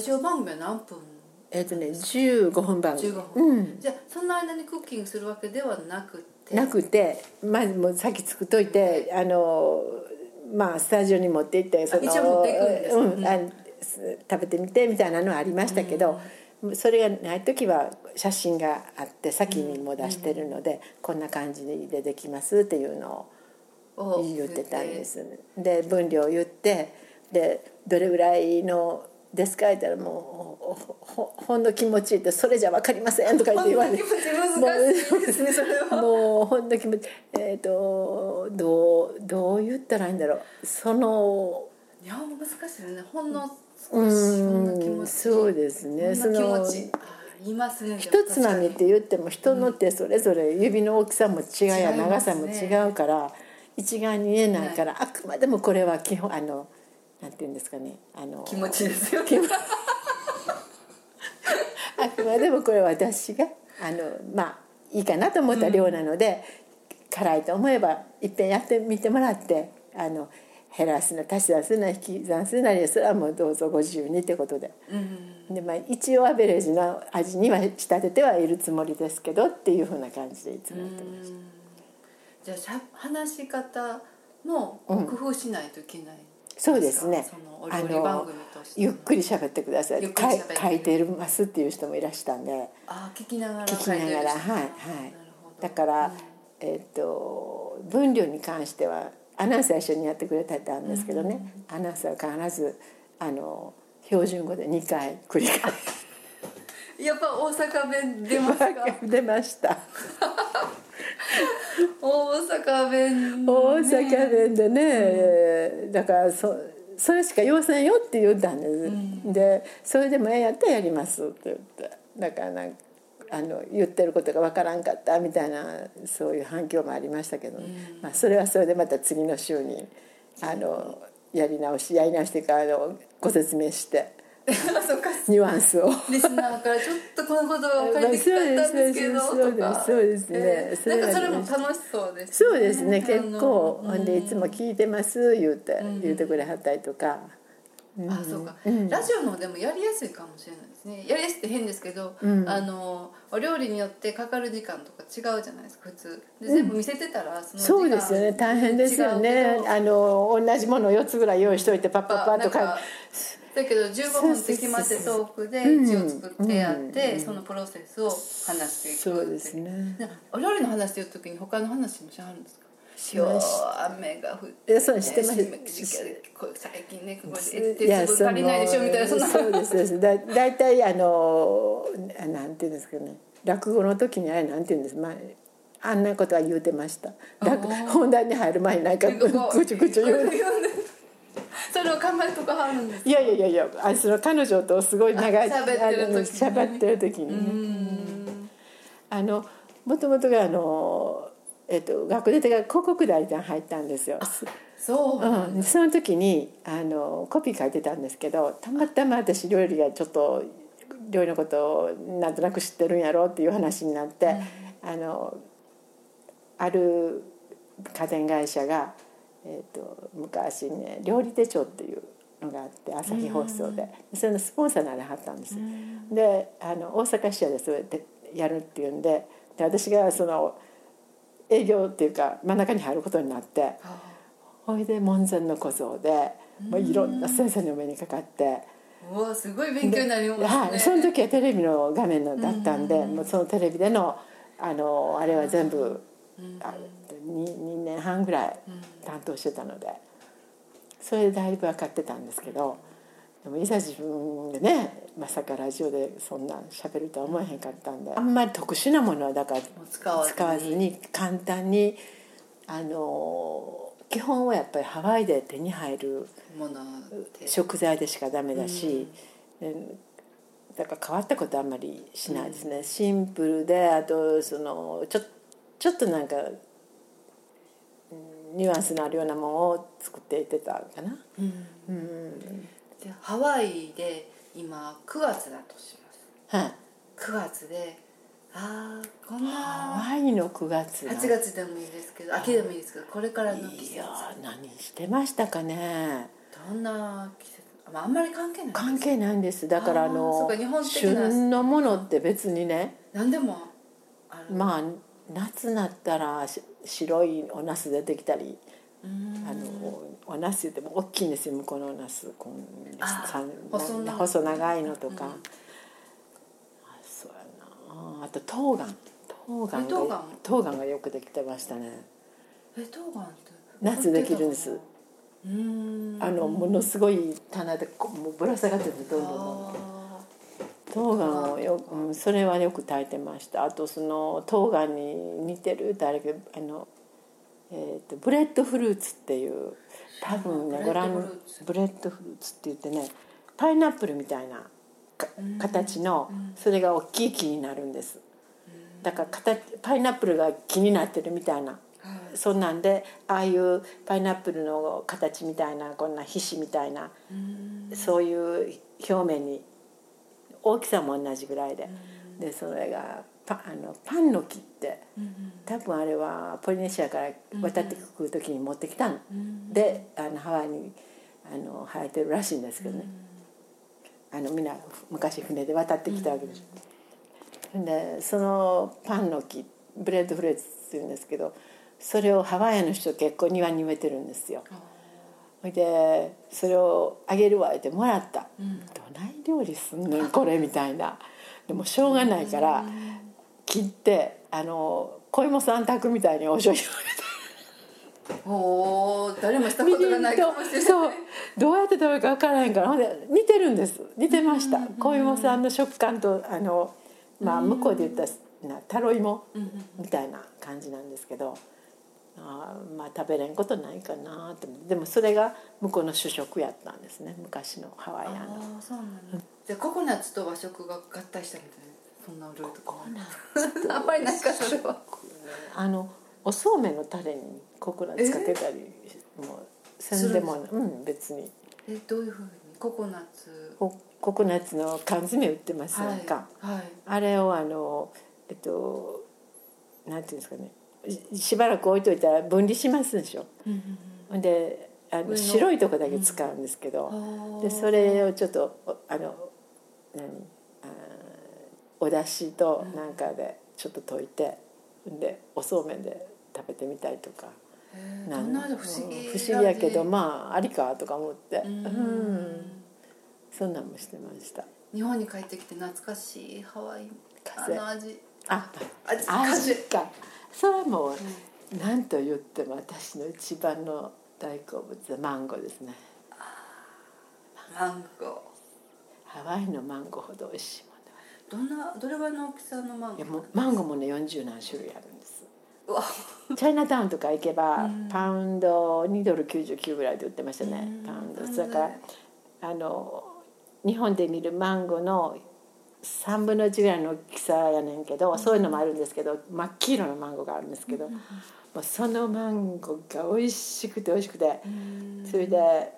ジオ番組は何分？ 15分番組。 15分、じゃあその間にクッキングするわけではなくてまずもう先作っといて、スタジオに持って行って一応持っていくんです、 食べてみてみたいなのはありましたけど、それがない時は写真があって先にも出してるので、こんな感じでできますっていうのを言ってたんです。で分量を言って、でどれぐらいのですか言ったら、もうほんの気持ちいいって、それじゃ分かりませんとか言われて、 ほんの気持ち難しいですねそれは。 もうほんの気持ちどう言ったらいいんだろう、 いや難しいですね。ほんの少しほんの気持ち、 そうですね、 ほんの気持ち言いますね。 一つまみって言っても人の手それぞれ指の大きさも違いや長さも違うから、一概に言えないから、あくまでもこれは基本なんていうんですかね、 気持ちですよ。 あくまでもこれは私がいいかなと思った量なので、辛いと思えばいっぺんやってみてもらって、減らすな足し算するな引き算するなり、それはもうどうぞご自由にってことで、で一応アベレージの味には仕立ててはいるつもりですけどっていうふうな感じでいつもやってました。 じゃあ話し方も工夫しないといけない、 そうですね、 そのお料理番組としてゆっくり喋ってください、書いてますっていう人もいらしたんで、 聞きながらだから、分量に関してはアナウンサー一緒にやってくれたんですけどね、アナウンサーは必ず標準語で2回繰り返す。 やっぱ大阪弁出ますか？ 出ました大阪弁、 大阪弁でね、だからそれしか要せんよって言ったんです、でそれでもやったらやりますって言って、だから言ってることがわからんかったみたいな、そういう反響もありましたけど、それはそれでまた次の週にやり直してからご説明してニュアンスをリスナーからちょっとこのことが分かりにくかったんですけどとか、 そうですね、 なんかそれも楽しそうですね。 そうですね、結構でいつも聞いてます言ってくれはったりとか、 そうか、ラジオのでもやりやすいかもしれないですね。やりやすいって変ですけど、お料理によってかかる時間とか違うじゃないですか普通で、全部見せてたらそうですよね、大変ですよね。同じものを4つぐらい用意しといてパッパッパッとかだけど15分って決まってトークで字を作ってやって、そのプロセスを話していく。 そうですね。 お料理の話してる時に他の話もしはるんですか？今日雨が降って、 そうしてました最近ねここで鉄分足りないでしょみたいな、 そうですだいたいなんていうんですかね、落語の時になんていうんです、あんなことは言うてました。本題に入る前になんかぐちゅぐちゅ言うそれを考えとかはるんですか？ いやその彼女とすごい長い喋ってる時にね、もともとが学年が広告代理店入ったんですよ。その時にコピー書いてたんですけど、たまたま私料理がちょっと料理のことをなんとなく知ってるんやろうっていう話になって、ある家電会社が、昔ね料理手帳っていうのがあって、朝日放送でそれのスポンサーにならはったんですよ。で大阪支社でそれでやるっていうんで、私がその営業っていうか真ん中に入ることになって、ほいで門前の小僧でもういろんな先生の目にかかって、 うわすごい勉強になりますね。 その時はテレビの画面だったんで、もうそのテレビでのあれは全部2年半ぐらい担当してたので、それでだいぶ分かってたんですけど、でもいざ自分でね、まさかラジオでそんな喋るとは思えへんかったんで、あんまり特殊なものはだから使わずに簡単に基本はやっぱりハワイで手に入る食材でしかダメだし、だから変わったことあんまりしないですね。シンプルで、あとちょっとなんかニュアンスのあるようなものを作っていってたかな。 でハワイで今9月だとします。 はい。 9月でこんなハワイの9月 8月でもいいですけど、秋でもいいですけど、これからの季節、 いや何してましたかね。 どんな季節、 まあ、あんまり関係ない。 関係ないんです。だからそうか、日本的な旬のものって別にね、 何でもある。 まあ夏になったら白いお茄子出てきたり、お茄子っても大きいんですよ、向こうのお茄子、細長いのとか、そうやな。あと冬瓜がよくできてましたね。 冬瓜って夏できるんです。ものすごい棚でもうぶら下がってて、どんどん冬瓜をそれはよく炊いてました。あとその冬瓜に似てるってあれけど、ブレッドフルーツっていう、多分ね、ブレッドフルーツって言ってね、パイナップルみたいな形の、それが大きい木になるんです。だからパイナップルが木になってるみたいな、そんなんで、ああいうパイナップルの形みたいな、こんな皮脂みたいな、そういう表面に大きさも同じぐらいで、でそれがパンの木って、多分あれはポリネシアから渡ってくる時に持ってきたんで、ハワイに生えてるらしいんですけどね、みんな昔船で渡ってきたわけです。でそのパンの木、ブレッドフルーツっていうんですけど、それをハワイの人結構庭に植えてるんですよ。でそれをあげるわってもらった、どない料理すんねんこれみたいな。でもしょうがないから切って、小芋さん炊くみたいにお醤油おー、誰もしたことがないかもしれない。 そう、どうやって食べるか分からへんから、ほんで似てるんです。似てました、小芋さんの食感とまあ向こうで言ったらタロイモみたいな感じなんですけど、まあ食べれんことないかなって。でもそれが向こうの主食やったんですね、昔のハワイアンの。 そうなんだ。じゃあココナッツと和食が合体したみたいな、そんな料理とかあんまりないか、それは。 おそうめんのタレにココナッツかけたりもせんでも、別に。 どういうふうにココナッツ？ ココナッツの缶詰売ってますやんか、あれをなんていうんですかね、しばらく置いといたら分離しますでしょ、で白いとこだけ使うんですけど、でそれをちょっとおだしとなんかでちょっと溶いて、でおそうめんで食べてみたりとか。 どんな不思議、 不思議やけど、まあありかとか思って、そんなんもしてました。 日本に帰ってきて懐かしいハワイ味。 味か。それはもう何と言っても私の一番の大好物はマンゴーですね。 マンゴー。 ハワイのマンゴーほど美味しいものは。 どれぐらいの大きさのマンゴー？ いやもうマンゴーもね40何種類あるんです。 うわ。 チャイナタウンとか行けば、パウンド2ドル99ぐらいで売ってましたね、パウンド。それから日本で見るマンゴーの3分の1ぐらいの大きさやねんけど、そういうのもあるんですけど、真っ黄色のマンゴーがあるんですけど、もうそのマンゴーが美味しくて美味しくて、それで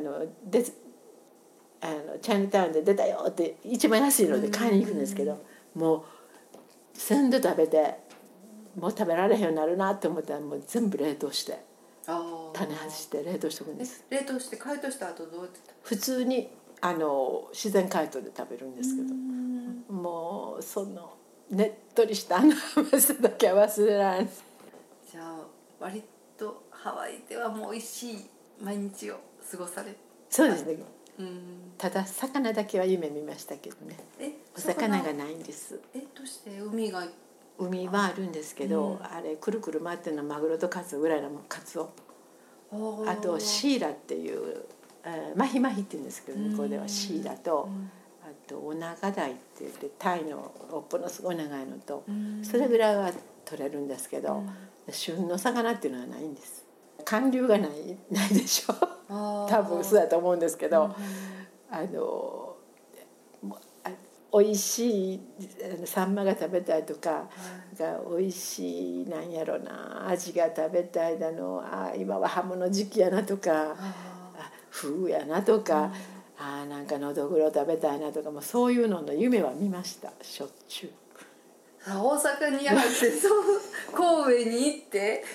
チャイナタウンで出たよって一番安いので買いに行くんですけど、もう鮮度食べてもう食べられへんようになるなって思ったら、もう全部冷凍して種外して冷凍しておくんです。 冷凍して解凍した後どうやって普通に自然解凍で食べるんですけど、もうそのねっとりした甘さだけは忘れられない。 じゃあ割とハワイではもう美味しい毎日を過ごされ。 そうですね、ただ魚だけは夢見ましたけどね。お魚がないんです。 どうして海はあるんですけど、あれくるくる回ってるのはマグロとカツオぐらいのカツオ、あとシイラっていうマヒマヒって言うんですけど、向こうではシイラと、あとオナガダイって言ってタイの尾っぽのすごい長いのと、それぐらいは取れるんですけど、旬の魚っていうのはないんです。寒流がないでしょ多分そうだと思うんですけど、美味しいサンマが食べたいとか、美味しいなんやろな、アジが食べたいだの、今はハモの時期やなとか、フグやなとか、なんかのどぐろ食べたいなとか、もうそういうのの夢は見ました、しょっちゅう。 大阪にあって神戸に行って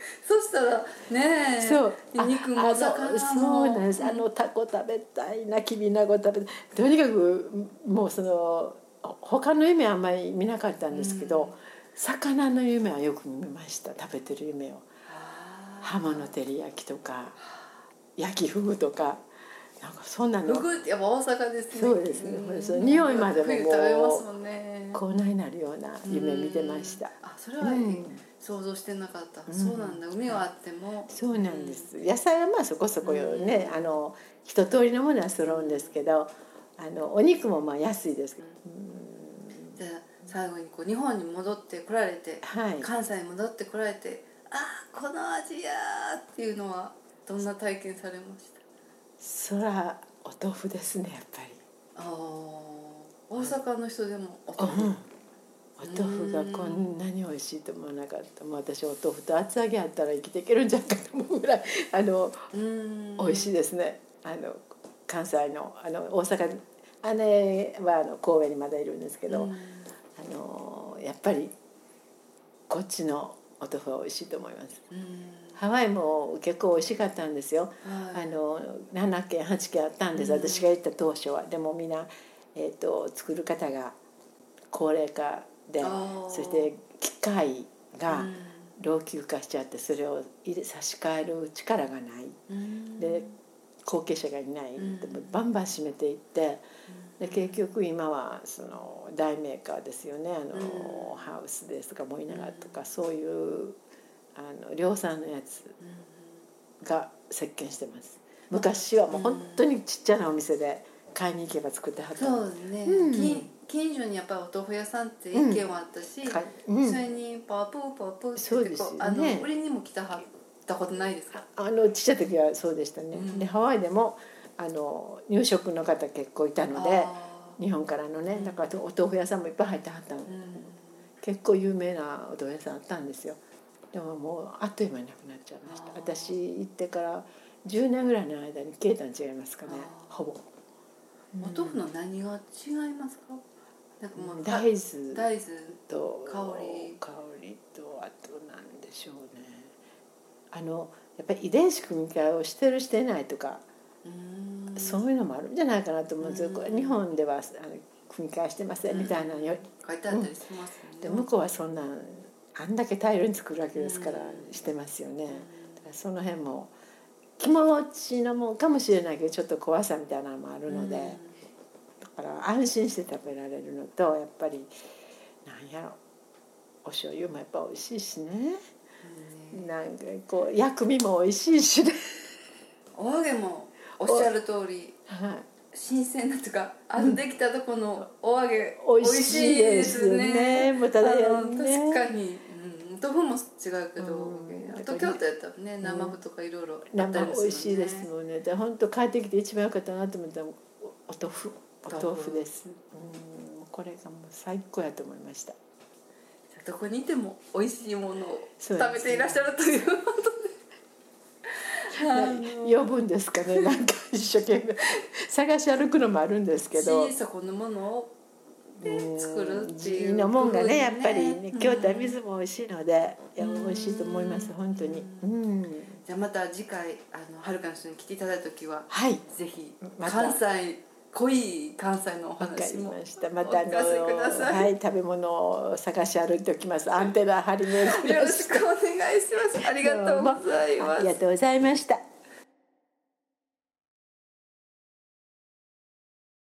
そしたらねえ、 そう肉も魚もそうなんです。タコ食べたいな、きびなご食べたい、とにかくもう他の夢はあんまり見なかったんですけど、魚の夢はよく見ました。食べてる夢を。ハモの照り焼きとか焼きフグとか、なんかそんなの。 フグってやっぱ大阪ですね。 そうですね。その匂いまでももう冬食べますもんね。 口内になるような夢見てました。 それは想像してなかった。そうなんだ。海はあっても。 そうなんです。野菜はまあそこそこよね、一通りのものは揃うんですけど、お肉もまあ安いです。 じゃあ最後に日本に戻ってこられて、関西に戻ってこられて、この味やっていうのはどんな体験されました？ そらお豆腐ですね、やっぱり。 大阪の人でもお豆腐、 お豆腐がこんなに美味しいと思わなかった。もう私お豆腐と厚揚げあったら生きていけるんじゃないかと思うぐらい美味しいですね。関西の大阪、姉は神戸にまだいるんですけど、やっぱりこっちのお豆腐は美味しいと思います。ハワイも結構美味しかったんですよ。7軒8軒あったんです、私が行った当初は。でもみんな、作る方が高齢化で、そして機械が老朽化しちゃって、それを差し替える力がない、で後継者がいない、でもバンバン閉めていって、で結局今は大メーカーですよね、ハウスですとかモイナガとか、そういう量産のやつが席巻してます。昔はもう本当にちっちゃなお店で買いに行けば作ってはった。 そうですね、近所にやっぱりお豆腐屋さんって一軒はあったし、それにパープーパープーって売りにも来たはったことないですか？ ちっちゃい時はそうでしたね。でハワイでも入植の方結構いたので、日本からのね、だからお豆腐屋さんもいっぱい入ってはったの、結構有名なお豆腐屋さんあったんですよ。でももうあっという間になくなっちゃいました。私行ってから10年ぐらいの間に消えたん違いますかね、ほぼ。 お豆腐の何が違いますか？なんかもう大豆と香りと、あとなんでしょうね、やっぱり遺伝子組み換えをしてるしてないとか、そういうのもあるんじゃないかなと思うんですよ。日本では組み換えしてませんみたいなのよ書いてあったりしますよね。 で向こうはそんなあんだけ大量に作るわけですからしてますよね。だからその辺も気持ちのもんかもしれないけど、ちょっと怖さみたいなのもあるので、だから安心して食べられるのと、やっぱりなんやろ、お醤油もやっぱ美味しいしね、なんか薬味も美味しいしね。 お揚げもおっしゃる通り、新鮮なとかできたとこのお揚げ美味しいですね。 もうただやね、 確かに、豆腐も違うけど、あと京都やったらね、生麩とかいろいろあったりもするもんね。 美味しいですもんね。で本当帰ってきて一番良かったなと思ったらお豆腐です。これがもう最高やと思いました。 どこにいても美味しいものを食べていらっしゃるということで、 呼ぶんですかね、なんか一生懸命探し歩くのもあるんですけど、 そこのものを作るっていう地のもんがね、やっぱりね、京都は水も美味しいので、美味しいと思います本当に。 じゃあまた次回はるかの人に来ていただいた時は、ぜひ関西、濃い関西のお話もお聞かせください。 食べ物を探し歩いておきます。アンテナ張り巡らしてよろしくお願いします。ありがとうございます。 ありがとうございました。